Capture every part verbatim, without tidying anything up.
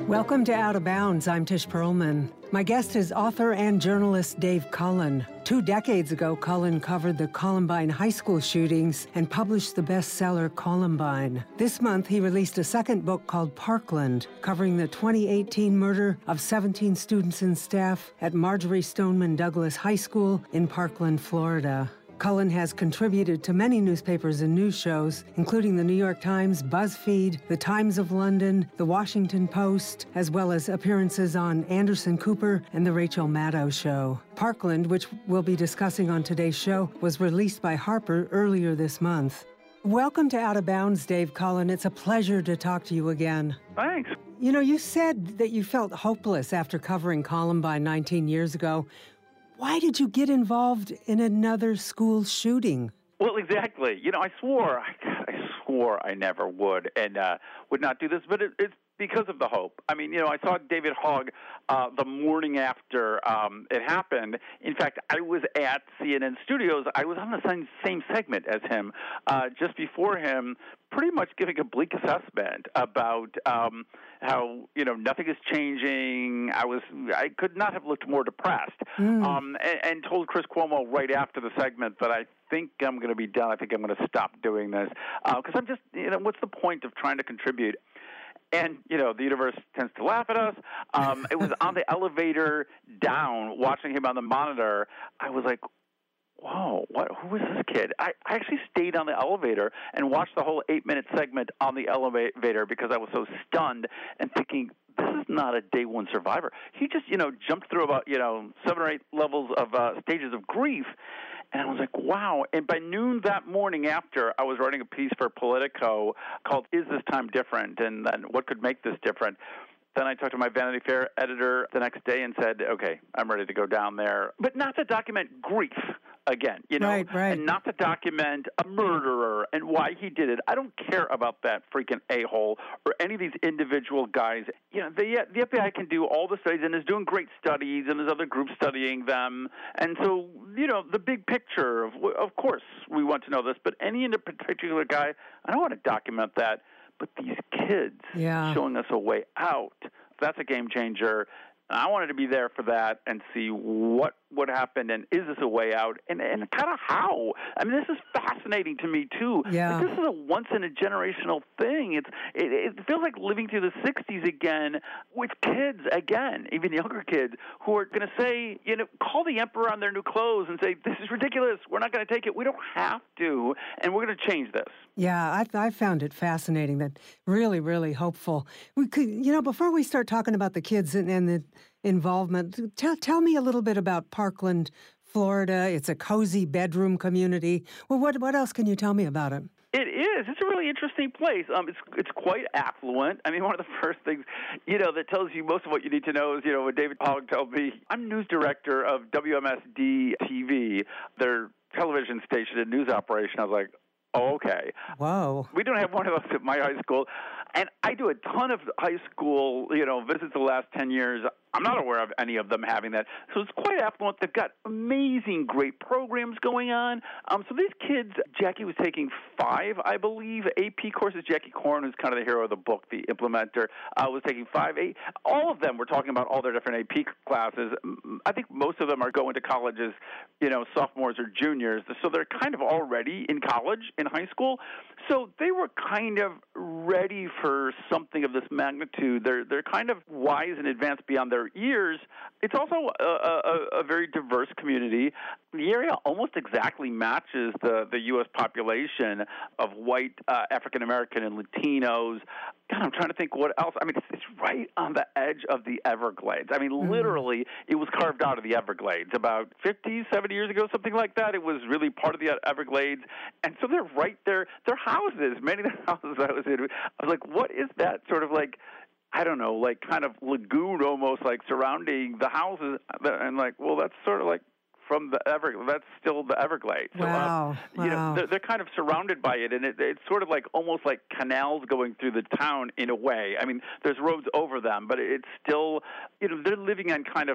Welcome to Out of Bounds. I'm Tish Perlman. My guest is author and journalist Dave Cullen. Two decades ago, Cullen covered the Columbine high school shootings and published the bestseller Columbine. This month, he released a second book called Parkland, covering the twenty eighteen murder of seventeen students and staff at Marjory Stoneman Douglas High School in Parkland, Florida. Cullen has contributed to many newspapers and news shows, including the New York Times, BuzzFeed, the Times of London, the Washington Post, as well as appearances on Anderson Cooper and the Rachel Maddow Show. Parkland, which we'll be discussing on today's show, was released by Harper earlier this month. Welcome to Out of Bounds, Dave Cullen. It's a pleasure to talk to you again. Thanks. You know, you said that you felt hopeless after covering Columbine nineteen years ago. Why did you get involved in another school shooting? Well, exactly. You know, I swore, I, I swore I never would and uh, would not do this, but it, it's because of the hope. I mean, you know, I saw David Hogg uh, the morning after um, it happened. In fact, I was at C N N Studios. I was on the same, same segment as him uh, just before him, pretty much giving a bleak assessment about um, how, you know, nothing is changing. I was, I could not have looked more depressed, mm. um, and, and told Chris Cuomo right after the segment that I think I'm going to be done. I think I'm going to stop doing this because uh, I'm just, you know, what's the point of trying to contribute? And, you know, the universe tends to laugh at us. Um, it was on the elevator down, watching him on the monitor. I was like, whoa, what? Who is this kid? I, I actually stayed on the elevator and watched the whole eight-minute segment on the elevator because I was so stunned and thinking, this is not a day one survivor. He just, you know, jumped through about, you know, seven or eight levels of uh, stages of grief. And I was like, wow. And by noon that morning after, I was writing a piece for Politico called Is This Time Different? And then what could make this different? Then I talked to my Vanity Fair editor the next day and said, okay, I'm ready to go down there. But not to document grief again, you know, right, right. and not to document a murderer and why he did it. I don't care about that freaking a-hole or any of these individual guys. You know, the, the F B I can do all the studies and is doing great studies, and there's other groups studying them. And so, you know, the big picture, of, of course, we want to know this, but any particular guy, I don't want to document that. But these kids yeah. showing us a way out, that's a game changer. And I wanted to be there for that and see what what happened and is this a way out and, and kind of how. I mean, this is fascinating to me, too. Yeah. Like, this is a once-in-a-generational thing. It's it, it feels like living through the sixties again with kids, again, even younger kids, who are going to say, you know, call the emperor on their new clothes and say, this is ridiculous. We're not going to take it. We don't have to, and we're going to change this. Yeah, I, I found it fascinating, that really, really hopeful. We could, you know, before we start talking about the kids and, and the involvement, tell, tell me a little bit about Parkland, Florida. It's a cozy bedroom community. Well, what what else can you tell me about it? It is. It's a really interesting place. Um, it's it's quite affluent. I mean, one of the first things, you know, that tells you most of what you need to know is, you know, when David Hogg told me, I'm news director of W M S D T V, their television station and news operation. I was like, oh, okay. Whoa. We don't have one of those at my high school. And I do a ton of high school, you know, visits the last ten years. I'm not aware of any of them having that. So it's quite affluent. They've got amazing, great programs going on. Um, so these kids, Jackie was taking five, I believe, A P courses. Jackie Korn, who's kind of the hero of the book, the implementer, uh, was taking five. Eight. All of them were talking about all their different A P classes. I think most of them are going to colleges, you know, sophomores or juniors. So they're kind of already in college, in high school. So they were kind of ready for something of this magnitude. They're they're kind of wise and advanced beyond their years. It's also a, a, a very diverse community. The area almost exactly matches the, the U S population of white uh, African American and Latinos. God, I'm trying to think what else. I mean, it's, it's right on the edge of the Everglades. I mean, mm. literally, it was carved out of the Everglades about fifty, seventy years ago, something like that. It was really part of the Everglades. And so they're right there. Their houses, many of the houses I was in, I was like, what is that sort of like, I don't know, like kind of lagoon almost like surrounding the houses? And like, well, that's sort of like from the Everglades. That's still the Everglades. So, wow. Um, wow. You know, they're, they're kind of surrounded by it, and it, it's sort of like almost like canals going through the town in a way. I mean, there's roads over them, but it's still, you know, they're living on kind of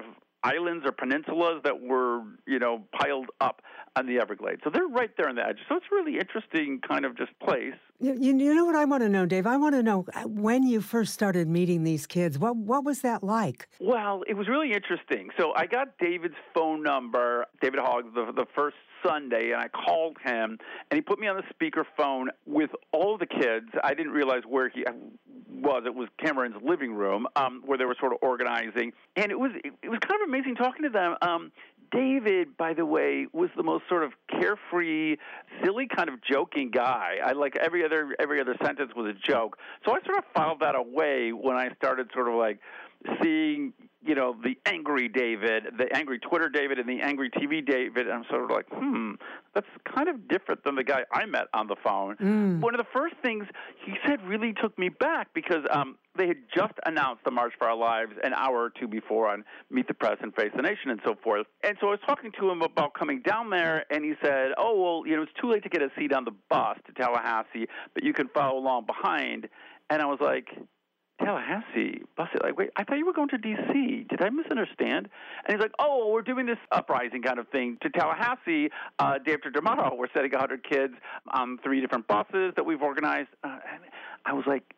islands or peninsulas that were, you know, piled up on the Everglades. So they're right there on the edge. So it's a really interesting kind of just place. You, you you know what I want to know, Dave? I want to know when you first started meeting these kids. What what was that like? Well, it was really interesting. So I got David's phone number, David Hogg, the, the first Sunday, and I called him, and he put me on the speakerphone with all of the kids. I didn't realize where he was. It was Cameron's living room, um, where they were sort of organizing, and it was it, it was kind of amazing talking to them. Um, David, by the way, was the most sort of carefree, silly kind of joking guy. I like every other every other sentence was a joke. So I sort of filed that away when I started sort of like seeing, you know, the angry David, the angry Twitter David, and the angry T V David. And I'm sort of like, hmm, that's kind of different than the guy I met on the phone. Mm. One of the first things he said really took me back because um, they had just announced the March for Our Lives an hour or two before on Meet the Press and Face the Nation and so forth. And so I was talking to him about coming down there, and he said, oh, well, you know, it's too late to get a seat on the bus to Tallahassee, but you can follow along behind. And I was like, Tallahassee, bus it. Like, wait, I thought you were going to D C. Did I misunderstand? And he's like, oh, we're doing this uprising kind of thing to Tallahassee uh, day after tomorrow. We're setting one hundred kids on three different buses that we've organized. Uh, and I was like,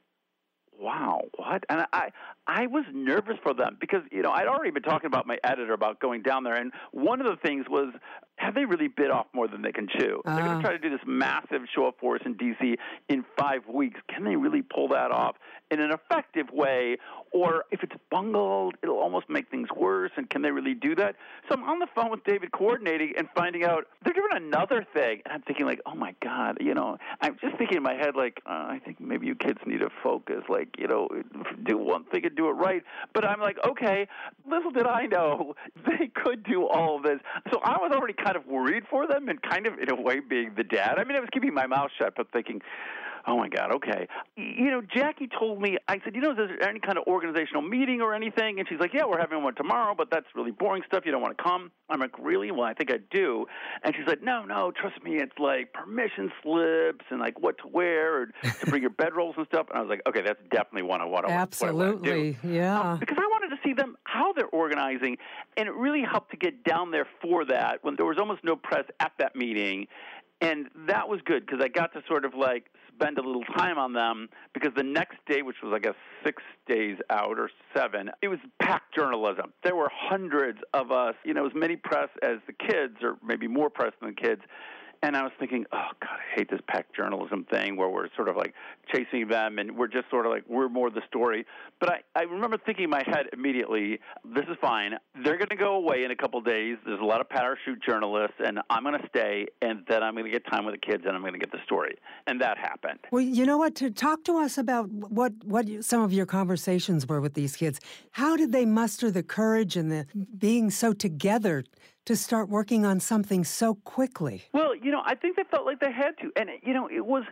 wow, what? And I I was nervous for them because, you know, I'd already been talking about my editor about going down there, and one of the things was, have they really bit off more than they can chew? Uh. They're going to try to do this massive show of force in D C in five weeks. Can they really pull that off in an effective way? Or if it's bungled, it'll almost make things worse, and can they really do that? So I'm on the phone with David coordinating and finding out they're doing another thing, and I'm thinking like, oh, my God, you know, I'm just thinking in my head like, uh, I think maybe you kids need to focus, like, you know, do one thing and do it right. But I'm like, okay, little did I know they could do all of this. So I was already kind of worried for them and kind of, in a way, being the dad. I mean, I was keeping my mouth shut, but thinking, oh, my God, okay. You know, Jackie told me, I said, you know, is there any kind of organizational meeting or anything? And she's like, yeah, we're having one tomorrow, but that's really boring stuff. You don't want to come? I'm like, really? Well, I think I do. And she's like, no, no, trust me. It's like permission slips and like what to wear or to bring your bedrolls and stuff. And I was like, okay, that's definitely one of what I, Absolutely, what I want to do. Yeah. Um, because I wanted to see them, how they're organizing, and it really helped to get down there for that when there was almost no press at that meeting. And that was good because I got to sort of like spend a little time on them because the next day, which was I guess six days out or seven, it was packed journalism. There were hundreds of us, you know, as many press as the kids or maybe more press than the kids. And I was thinking, oh, God, I hate this packed journalism thing where we're sort of like chasing them and we're just sort of like, we're more the story. But I, I remember thinking in my head immediately, this is fine. They're going to go away in a couple of days. There's a lot of parachute journalists, and I'm going to stay, and then I'm going to get time with the kids, and I'm going to get the story. And that happened. Well, you know what? To talk to us about what, what you, some of your conversations were with these kids. How did they muster the courage and the being so together to start working on something so quickly? Well, you know, I think they felt like they had to. And, you know, it was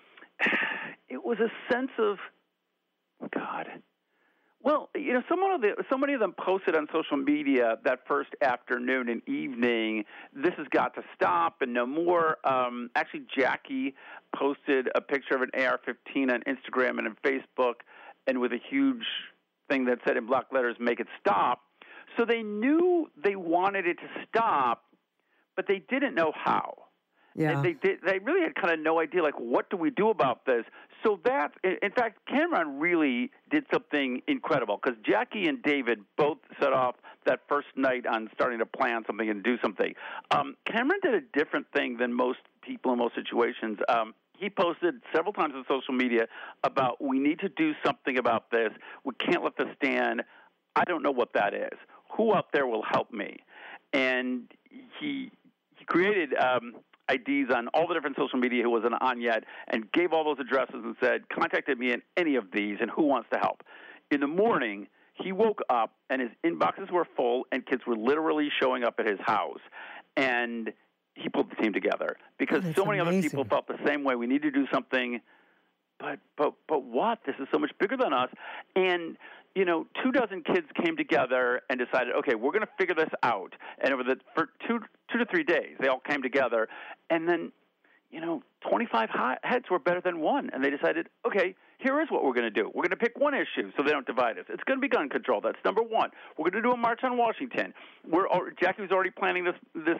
it was a sense of, God. Well, you know, some of the, somebody of them posted on social media that first afternoon and evening, this has got to stop and no more. Um, actually, Jackie posted a picture of an A R fifteen on Instagram and on Facebook, and with a huge thing that said in block letters, make it stop. So they knew they wanted it to stop, but they didn't know how. Yeah. They, they they really had kind of no idea, like, what do we do about this? So that, in fact, Cameron really did something incredible because Jackie and David both set off that first night on starting to plan something and do something. Um, Cameron did a different thing than most people in most situations. Um, He posted several times on social media about we need to do something about this. We can't let this stand. I don't know what that is. Who out there will help me? And he he created um, I Ds on all the different social media who wasn't on yet and gave all those addresses and said, contacted me in any of these and who wants to help. In the morning, he woke up and his inboxes were full and kids were literally showing up at his house. And he pulled the team together because oh, so many amazing. other people felt the same way. We need to do something, but but but what? This is so much bigger than us. And you know, two dozen kids came together and decided, okay, we're going to figure this out. And over the for two two to three days, they all came together, and then, you know, twenty-five heads were better than one, and they decided, okay, here is what we're going to do. We're going to pick one issue so they don't divide us. It's going to be gun control. That's number one. We're going to do a march on Washington. We're Jackie was already planning this this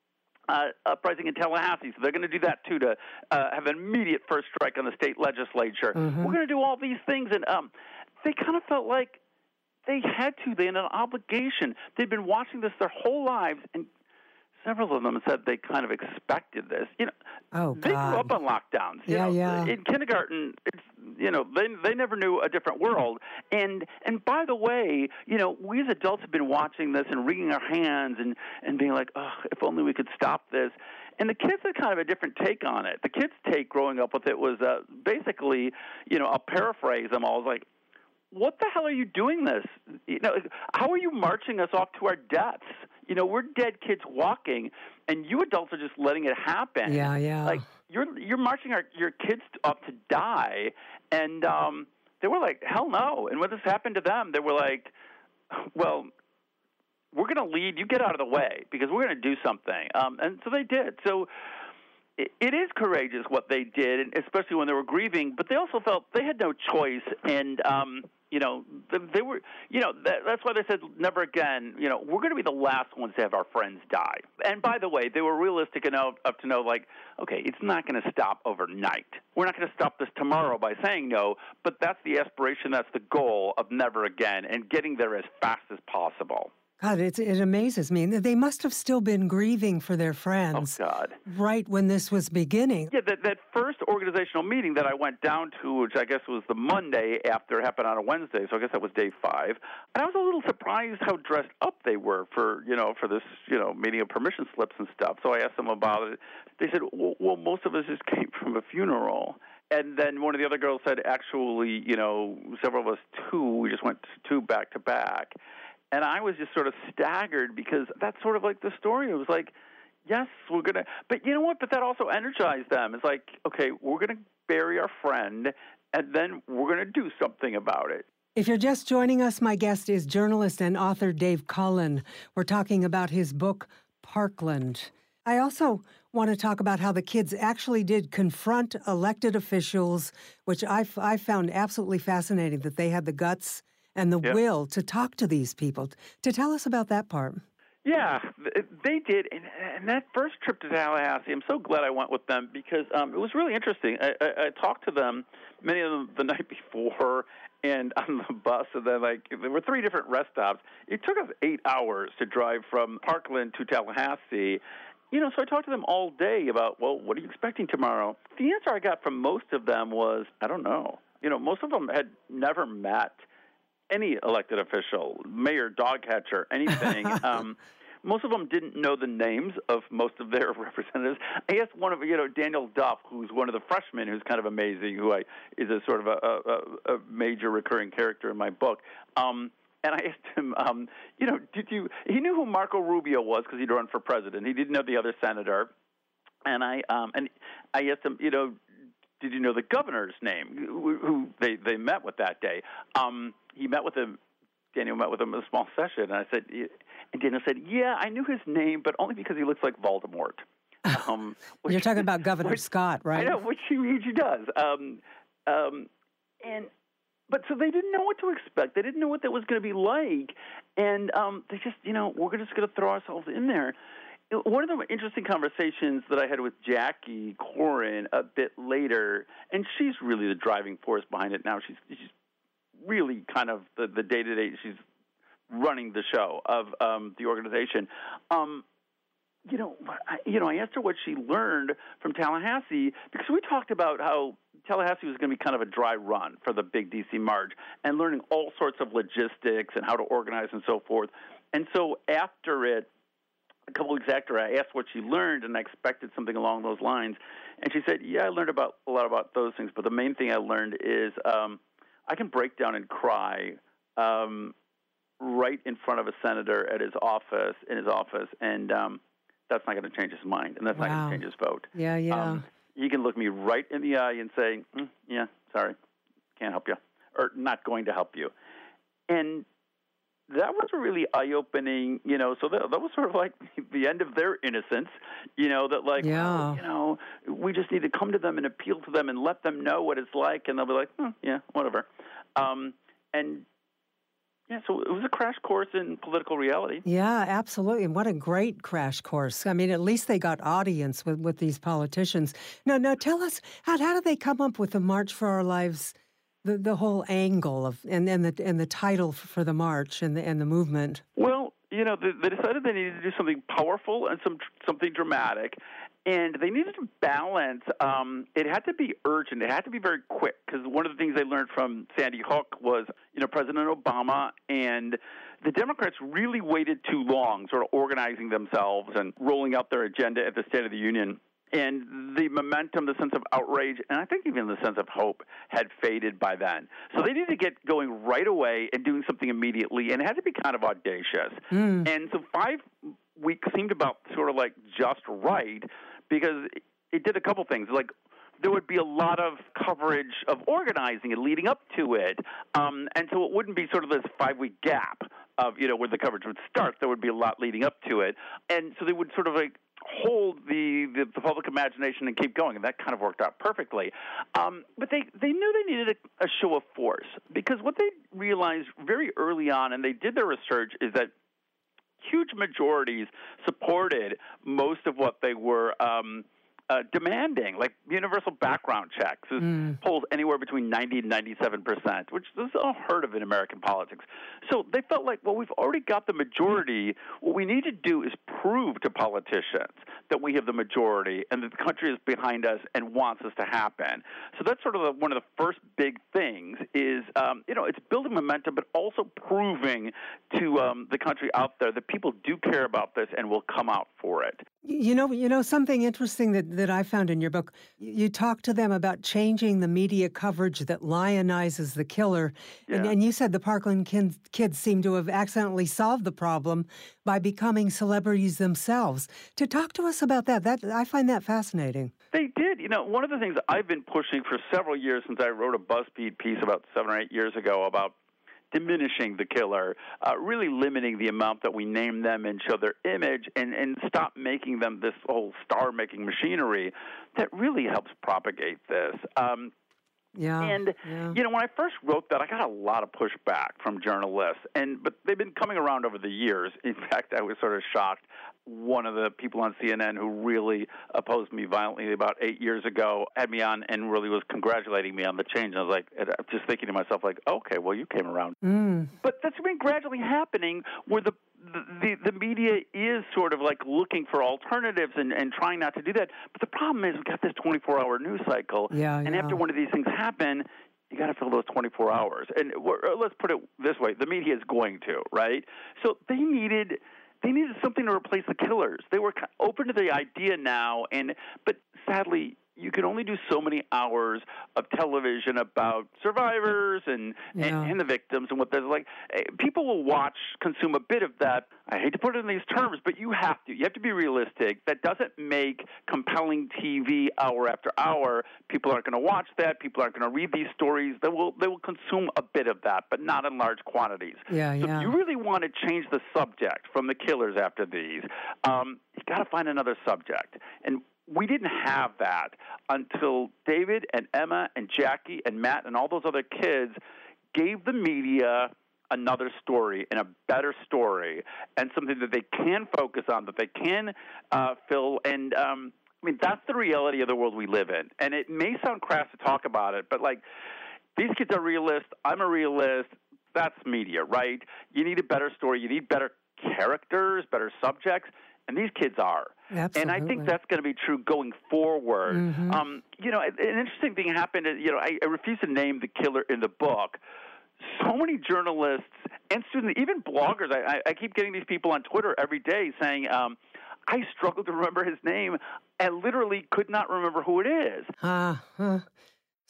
uh, uprising in Tallahassee, so they're going to do that too to uh, have an immediate first strike on the state legislature. Mm-hmm. We're going to do all these things, and um, they kind of felt like they had to. They had an obligation. They'd been watching this their whole lives, and several of them said they kind of expected this. You know, oh, they God. grew up on lockdowns. You yeah, know, yeah. In kindergarten, it's, you know, they they never knew a different world. And and by the way, you know, we as adults have been watching this and wringing our hands and, and being like, oh, if only we could stop this. And the kids had kind of a different take on it. The kids' take growing up with it was uh, basically, you know, I'll paraphrase them all, like, what the hell are you doing this? You know, how are you marching us off to our deaths? You know, we're dead kids walking, and you adults are just letting it happen. Yeah, yeah. Like you're you're marching our your kids off to die, and um, they were like, hell no. And when this happened to them, they were like, well, we're going to lead. You get out of the way because we're going to do something. Um, and so they did. So it, it is courageous what they did, and especially when they were grieving. But they also felt they had no choice, and um, you know, they were, you know, that, that's why they said never again, you know, we're going to be the last ones to have our friends die. And by the way, they were realistic enough up to know, like, okay, it's not going to stop overnight. We're not going to stop this tomorrow by saying no, but that's the aspiration, that's the goal of never again and getting there as fast as possible. God, it, it amazes me. They must have still been grieving for their friends. Oh, God. Right when this was beginning. Yeah, that, that first organizational meeting that I went down to, which I guess was the Monday after it happened on a Wednesday, so I guess that was day five. And I was a little surprised how dressed up they were for, you know, for this, you know, meeting of permission slips and stuff. So I asked them about it. They said, well, well most of us just came from a funeral. And then one of the other girls said, actually, you know, several of us, too, we just went two back to back. And I was just sort of staggered because that's sort of like the story. It was like, yes, we're going to, but you know what? But that also energized them. It's like, okay, we're going to bury our friend, and then we're going to do something about it. If you're just joining us, my guest is journalist and author Dave Cullen. We're talking about his book, Parkland. I also want to talk about how the kids actually did confront elected officials, which I, I found absolutely fascinating, that they had the guts and the yep. will to talk to these people. To tell us about that part. Yeah, they did. And, and that first trip to Tallahassee, I'm so glad I went with them because um, it was really interesting. I, I, I talked to them, many of them the night before, and on the bus, and then like there were three different rest stops. It took us eight hours to drive from Parkland to Tallahassee. You know, so I talked to them all day about, well, what are you expecting tomorrow? The answer I got from most of them was, I don't know. You know, most of them had never met any elected official, mayor, dog catcher, anything. um, most of them didn't know the names of most of their representatives. I asked one of, you know, Daniel Duff, who's one of the freshmen, who's kind of amazing, who I is a sort of a, a, a major recurring character in my book. Um, and I asked him, um, you know, did you? He knew who Marco Rubio was because he'd run for president. He didn't know the other senator. And I um, and I asked him, you know, did you know the governor's name, who, who they, they met with that day? Um, he met with him, Daniel met with him in a small session, and I said, and Daniel said, yeah, I knew his name, but only because he looks like Voldemort. Um, which, You're talking about Governor which, Scott, right? I know, which he, which he does. Um, um, and But so they didn't know what to expect. They didn't know what that was going to be like. And um, they just, you know, we're just going to throw ourselves in there. One of the interesting conversations that I had with Jackie Corin a bit later, and she's really the driving force behind it now. She's she's really kind of the, the day-to-day, she's running the show of um, the organization. Um, you know, I, you know, I asked her what she learned from Tallahassee, because we talked about how Tallahassee was going to be kind of a dry run for the big D C March, and learning all sorts of logistics and how to organize and so forth. And so after it, a couple weeks after, I asked what she learned, and I expected something along those lines. And she said, yeah, I learned about a lot about those things, but the main thing I learned is um, I can break down and cry um, right in front of a senator at his office, in his office, and um, that's not going to change his mind, and that's wow. not going to change his vote. Yeah, yeah. Um, he can look me right in the eye and say, mm, yeah, sorry, can't help you, or not going to help you. And that was a really eye-opening, you know, so that, that was sort of like the end of their innocence, you know, that like, Yeah. well, you know, we just need to come to them and appeal to them and let them know what it's like, and they'll be like, hmm, yeah, whatever. Um, and, yeah, so it was a crash course in political reality. Yeah, absolutely. And what a great crash course. I mean, at least they got audience with, with these politicians. Now, now tell us, how, how did they come up with the March for Our Lives, the, the whole angle of and, and the and the title for the march and the and the movement? Well, you know, they, they decided they needed to do something powerful and some something dramatic, and they needed to balance. Um, it had to be urgent. It had to be very quick, because one of the things they learned from Sandy Hook was, you know, President Obama and the Democrats really waited too long, sort of organizing themselves and rolling out their agenda at the State of the Union. And the momentum, the sense of outrage, and I think even the sense of hope had faded by then. So they needed to get going right away and doing something immediately, and it had to be kind of audacious. Mm. And so five weeks seemed about sort of like just right, because it did a couple things. Like, there would be a lot of coverage of organizing and leading up to it, um, and so it wouldn't be sort of this five-week gap of, you know, where the coverage would start. There would be a lot leading up to it, and so they would sort of like hold the, the, the public imagination and keep going, and that kind of worked out perfectly. Um, but they, they knew they needed a, a show of force, because what they realized very early on, and they did their research, is that huge majorities supported most of what they were um, uh, demanding, like universal background checks. Mm. Polls anywhere between ninety and ninety-seven percent, which is unheard of in American politics. So they felt like, well, we've already got the majority. What we need to do is prove to politicians that we have the majority and that the country is behind us and wants this to happen. So that's sort of the, one of the first big things is, um, you know, it's building momentum, but also proving to um, the country out there that people do care about this and will come out for it. You know, you know something interesting that, that I found in your book, you talk to them about changing the media coverage that lionizes the killer. Yeah. And, and you said the Parkland kids, kids seem to have accidentally solved the problem by becoming celebrities themselves. To talk to us about that, that I find that fascinating. They did. You know, one of the things I've been pushing for several years, since I wrote a BuzzFeed piece about seven or eight years ago about diminishing the killer, uh, really limiting the amount that we name them and show their image, and, and stop making them this whole star-making machinery that really helps propagate this. Um, yeah, and, yeah. you know, when I first wrote that, I got a lot of pushback from journalists, and but they've been coming around over the years. In fact, I was sort of shocked. One of the people on C N N who really opposed me violently about eight years ago had me on and really was congratulating me on the change. And I was like, and I'm just thinking to myself, like, okay, well, you came around. Mm. But that's been gradually happening where the The, the the media is sort of like looking for alternatives and, and trying not to do that. But the problem is we've got this twenty-four hour news cycle, yeah, and yeah. after one of these things happen, you got to fill those twenty-four hours. And we're, let's put it this way: the media is going to, right? So they needed they needed something to replace the killers. They were open to the idea now, and but sadly, you can only do so many hours of television about survivors and, yeah. and, and the victims and what there's like. People will watch, consume a bit of that. I hate to put it in these terms, but you have to. You have to be realistic. That doesn't make compelling T V hour after hour. People aren't going to watch that. People aren't going to read these stories. They will they will consume a bit of that, but not in large quantities. Yeah, so yeah. if you really want to change the subject from the killers after these, um, you got to find another subject. And we didn't have that until David and Emma and Jackie and Matt and all those other kids gave the media another story and a better story and something that they can focus on, that they can uh, fill. And, um, I mean, that's the reality of the world we live in. And it may sound crass to talk about it, but, like, these kids are realists. I'm a realist. That's media, right? You need a better story. You need better characters, better subjects. And these kids are. Absolutely. And I think that's going to be true going forward. Mm-hmm. Um, you know, an interesting thing happened. You know, I, I refuse to name the killer in the book. So many journalists and students, even bloggers, I, I keep getting these people on Twitter every day saying, um, I struggle to remember his name and literally could not remember who it is. Uh, huh.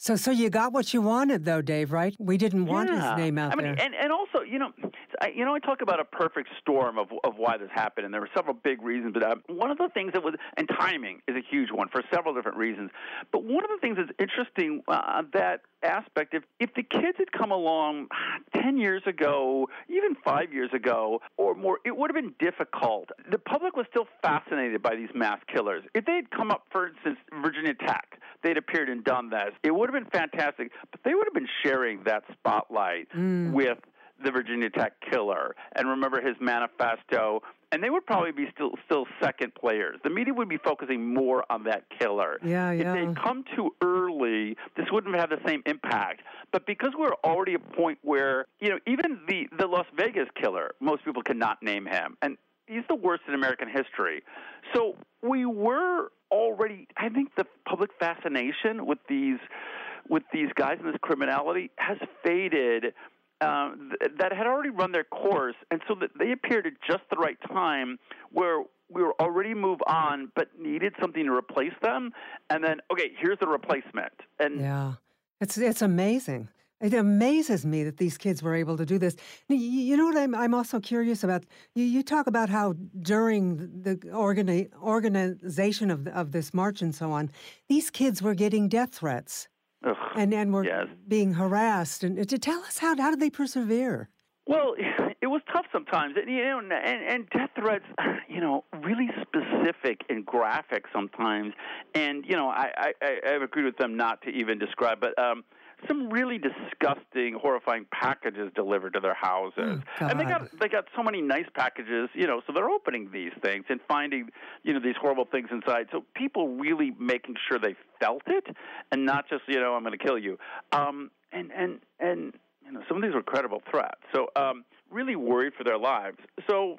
So, so you got what you wanted, though, Dave, right? We didn't want his Yeah. name out I mean, there. and, and also, you know, I, you know, I talk about a perfect storm of of why this happened, and there were several big reasons. But uh, one of the things that was, and timing is a huge one for several different reasons. But one of the things that's interesting uh, that aspect, if if the kids had come along ten years ago, even five years ago, or more, it would have been difficult. The public was still fascinated by these mass killers. If they had come up, for instance, Virginia Tech, they'd appeared and done this, it would have been fantastic. But they would have been sharing that spotlight Mm. with the Virginia Tech killer, and remember his manifesto, and they would probably be still still second players. The media would be focusing more on that killer. Yeah, If yeah. they'd come too early, this wouldn't have the same impact. But because we're already at a point where, you know, even the, the Las Vegas killer, most people cannot name him, and he's the worst in American history. So we were already, I think the public fascination with these with these guys and this criminality has faded. Uh, th- that had already run their course, and so that they appeared at just the right time where we were already moved on but needed something to replace them, and then, okay, here's the replacement. And Yeah, it's it's amazing. It amazes me that these kids were able to do this. Y- y- You know what I'm I'm also curious about? You, you talk about how during the organi- organization of the, of this march and so on, these kids were getting death threats ugh, and and were yes. being harassed. And to tell us how how did they persevere? Well, it was tough sometimes, and, you know, and, and death threats, you know, really specific and graphic sometimes. And you know, I, I, I have agreed with them not to even describe, but um, some really disgusting, horrifying packages delivered to their houses. Oh, And they God. got they got so many nice packages, you know, so they're opening these things and finding, you know, these horrible things inside. So people really making sure they felt it and not just, you know, I'm going to kill you. Um, and and and you know, some of these were credible threats. So um, really worried for their lives. So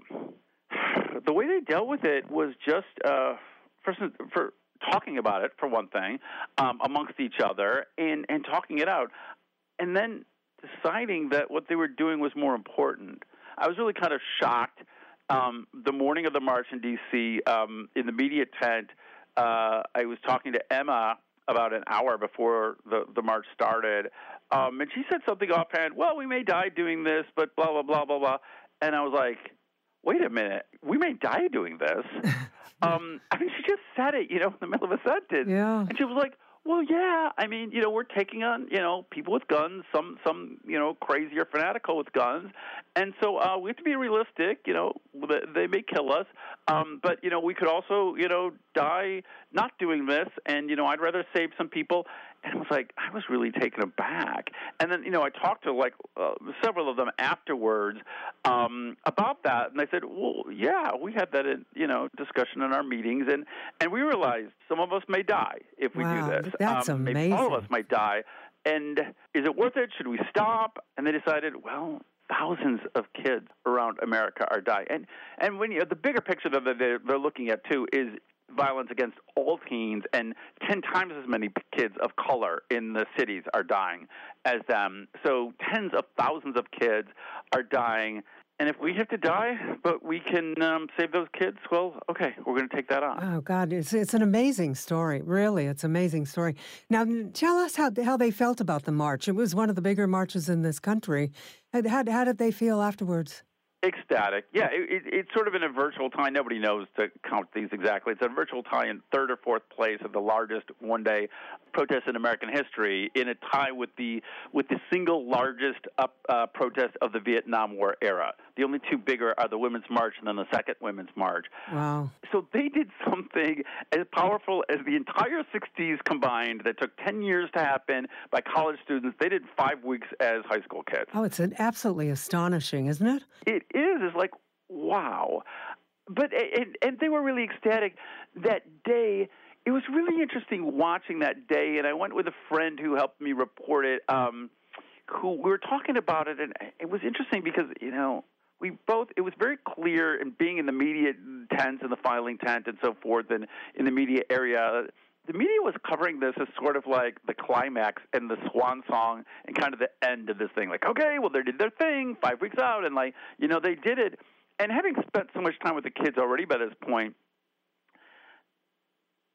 the way they dealt with it was just uh, for for talking about it, for one thing, um, amongst each other, and, and talking it out, and then deciding that what they were doing was more important. I was really kind of shocked. Um, the morning of the march in D C, um, in the media tent, uh, I was talking to Emma about an hour before the, the march started, um, and she said something offhand, well, we may die doing this, but blah, blah, blah, blah, blah. And I was like, wait a minute, we may die doing this. Um, I mean, she just said it, you know, in the middle of a sentence. Yeah. And she was like, well, yeah, I mean, you know, we're taking on, you know, people with guns, some, some, you know, crazy or fanatical with guns. And so uh, we have to be realistic, you know, they, they may kill us. Um, but, you know, we could also, you know, die not doing this. And, you know, I'd rather save some people. And I was like, I was really taken aback. And then, you know, I talked to, like, uh, several of them afterwards um, about that. And I said, well, yeah, we had that, in, you know, discussion in our meetings. And, and we realized some of us may die if we Wow, do this. that's um, Maybe all of amazing. us might die. And is it worth it? Should we stop? And they decided, well, thousands of kids around America are dying. And, and when you, the bigger picture that they're, they're looking at, too, is violence against all teens, and ten times as many kids of color in the cities are dying as them. So tens of thousands of kids are dying. And if we have to die, but we can um, save those kids, well, okay, we're going to take that on. Oh God, it's it's an amazing story. Really, it's an amazing story. Now, n- tell us how how they felt about the march. It was one of the bigger marches in this country. How how, how did they feel afterwards? Ecstatic. Yeah, it, it, it's sort of in a virtual tie. Nobody knows to count these exactly. It's a virtual tie in third or fourth place of the largest one-day protest in American history, in a tie with the with the single largest up, uh, protest of the Vietnam War era. The only two bigger are the Women's March and then the Second Women's March. Wow. So they did something as powerful as the entire sixties combined that took ten years to happen by college students. They did five weeks as high school kids. Oh, it's an absolutely astonishing, isn't it? It is. It's like, wow. But and, and they were really ecstatic that day. It was really interesting watching that day, and I went with a friend who helped me report it, um, who we were talking about it, and it was interesting because, you know, we both, it was very clear in being in the media tents and the filing tent and so forth and in the media area, the media was covering this as sort of like the climax and the swan song and kind of the end of this thing. Like, okay, well, they did their thing five weeks out, and like, you know, they did it. And having spent so much time with the kids already by this point,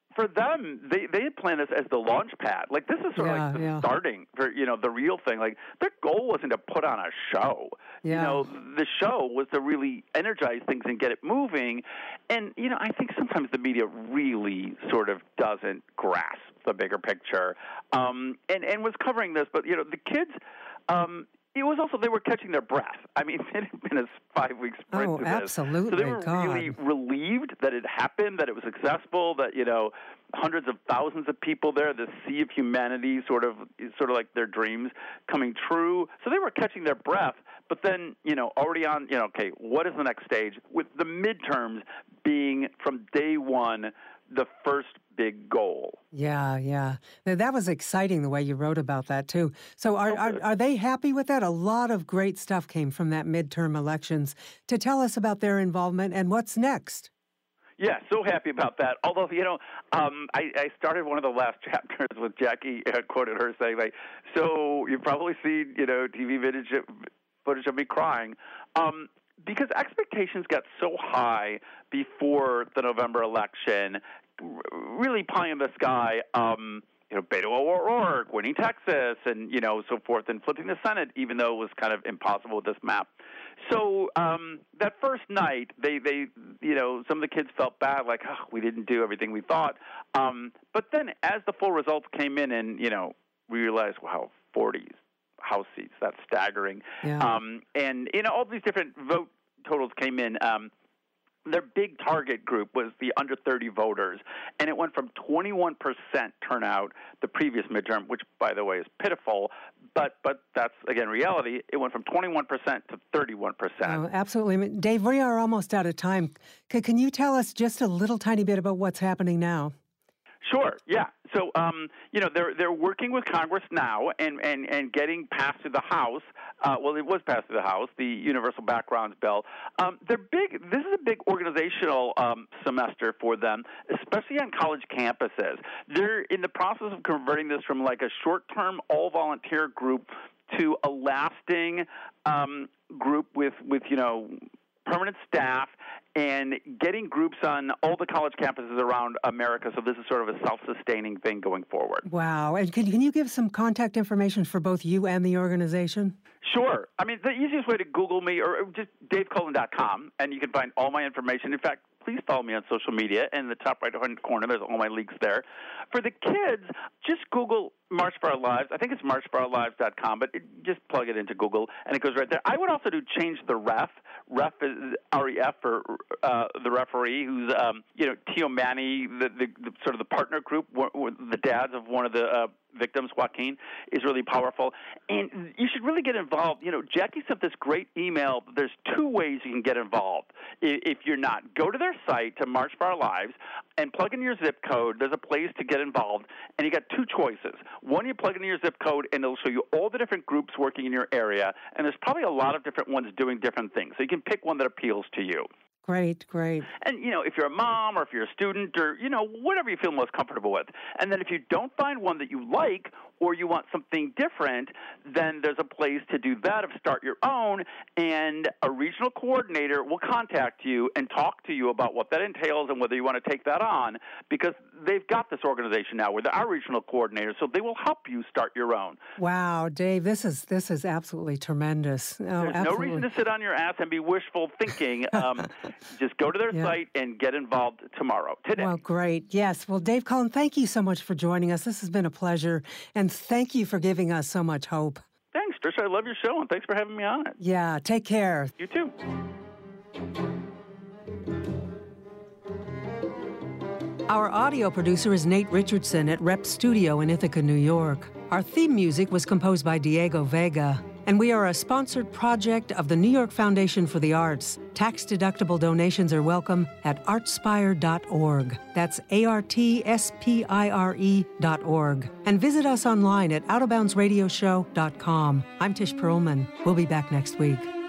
for them, they, they had planned this as the launch pad. Like, this is sort yeah, of like the yeah. starting for, you know, the real thing. Like, their goal wasn't to put on a show. Yeah. You know, the show was to really energize things and get it moving. And, you know, I think sometimes the media really sort of doesn't grasp the bigger picture, um, and, and was covering this. But, you know, the kids, um, it was also, they were catching their breath. I mean, it had been a five-week sprint oh, to this. absolutely. So they were God. really relieved that it happened, that it was successful, that, you know, hundreds of thousands of people there, the sea of humanity, sort of sort of like their dreams coming true. So they were catching their breath, but then, you know, already on, you know, okay, what is the next stage? With the midterms being from day one the first big goal. Yeah, yeah. Now, that was exciting the way you wrote about that, too. So are, are are they happy with that? A lot of great stuff came from that midterm elections. To tell us about their involvement and what's next. Yeah, so happy about that. Although, you know, um, I, I started one of the last chapters with Jackie, uh, quoted her saying, like, so you've probably seen, you know, T V footage, footage of me crying. Um, because expectations got so high before the November election, really pie in the sky, um, you know, Beto O'Rourke winning Texas and, you know, so forth, and flipping the Senate, even though it was kind of impossible with this map. So um, that first night, they, they, you know, some of the kids felt bad, like, oh, we didn't do everything we thought. Um, but then as the full results came in and, you know, we realized, wow, forty House seats, that's staggering. Yeah. Um, and, you know, all these different vote totals came in. Um, their big target group was the under thirty voters, and it went from twenty-one percent turnout the previous midterm, which, by the way, is pitiful, but but that's, again, reality. It went from twenty-one percent to thirty-one percent. Oh, absolutely. Dave, we are almost out of time. C- can you tell us just a little tiny bit about what's happening now? Sure. Yeah. So, um, you know, they're they're working with Congress now and, and, and getting passed through the House. Uh, well, it was passed through the House, the Universal Backgrounds Bill. Um, they're big. This is a big organizational um, semester for them, especially on college campuses. They're in the process of converting this from like a short-term all-volunteer group to a lasting um, group with with you know. permanent staff, and getting groups on all the college campuses around America. So this is sort of a self-sustaining thing going forward. Wow. And can, can you give some contact information for both you and the organization? Sure. I mean, the easiest way to Google me or just dave cullen dot com, and you can find all my information. In fact, please follow me on social media. In the top right-hand corner, there's all my links there. For the kids, just Google March for Our Lives. I think it's march for our lives dot com, but it, just plug it into Google, and it goes right there. I would also do Change the Ref. Ref is R E F for uh, the referee, who's, um, you know, Tio Manny, the, the, the sort of the partner group, the dads of one of the uh, victims, Joaquin, is really powerful. And you should really get involved. You know, Jackie sent this great email. There's two ways you can get involved. If you're not, go to their site, to March for Our Lives, and plug in your zip code. There's a place to get involved, and you got two choices. One, you plug in your zip code, and it'll show you all the different groups working in your area, and there's probably a lot of different ones doing different things. So you can pick one that appeals to you. Great, great. And, you know, if you're a mom or if you're a student or, you know, whatever you feel most comfortable with. And then if you don't find one that you like or you want something different, then there's a place to do that of Start Your Own, and a regional coordinator will contact you and talk to you about what that entails and whether you want to take that on, because they've got this organization now with our regional coordinator, so they will help you start your own. Wow, Dave, this is this is absolutely tremendous. Oh, There's absolutely. no reason to sit on your ass and be wishful thinking. Um, just go to their yeah. site and get involved tomorrow, today. Well, great. Yes. Well, Dave Cullen, thank you so much for joining us. This has been a pleasure, and thank you for giving us so much hope. Thanks, Tricia. I love your show, and thanks for having me on it. Yeah, take care. You too. Our audio producer is Nate Richardson at Rep Studio in Ithaca, New York. Our theme music was composed by Diego Vega, and we are a sponsored project of the New York Foundation for the Arts. Tax-deductible donations are welcome at artspire dot org. That's A R T S P I R E dot org. And visit us online at out of bounds radio show dot com. I'm Tish Perlman. We'll be back next week.